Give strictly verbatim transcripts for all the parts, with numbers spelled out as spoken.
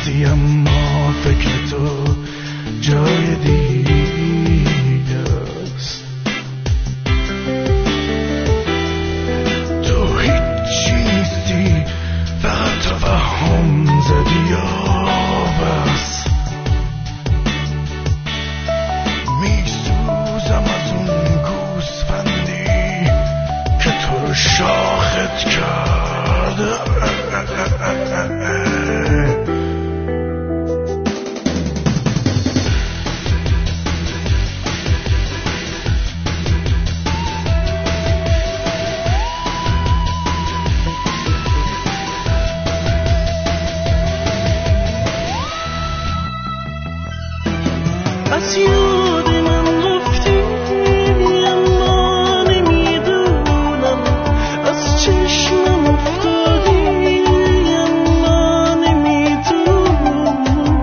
نیستی اما فکر تو جای دیگه است. تو هیچی نیستی، فقط توهم زدی یا بس. میسوزم از اون گوسفندی که تو رو شاخت کرده. از یاد من رفتی اما نمیدونم، از چشمم افتادی اما نمیدونم،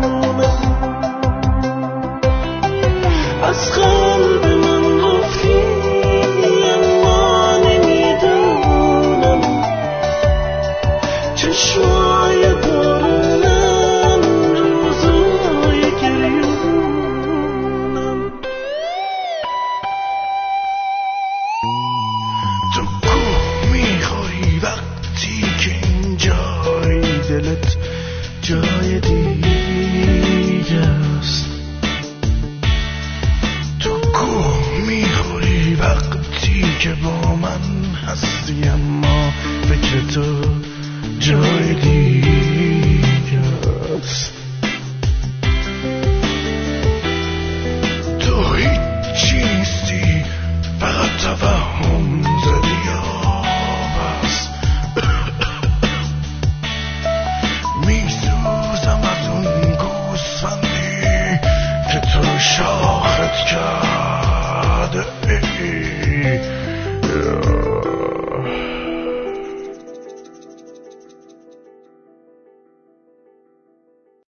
از قلب من رفتی اما نمیدونم، چشمای بارونم روزای گریونم. تو کوه میخوری وقتی که این جای دلت جای دیگه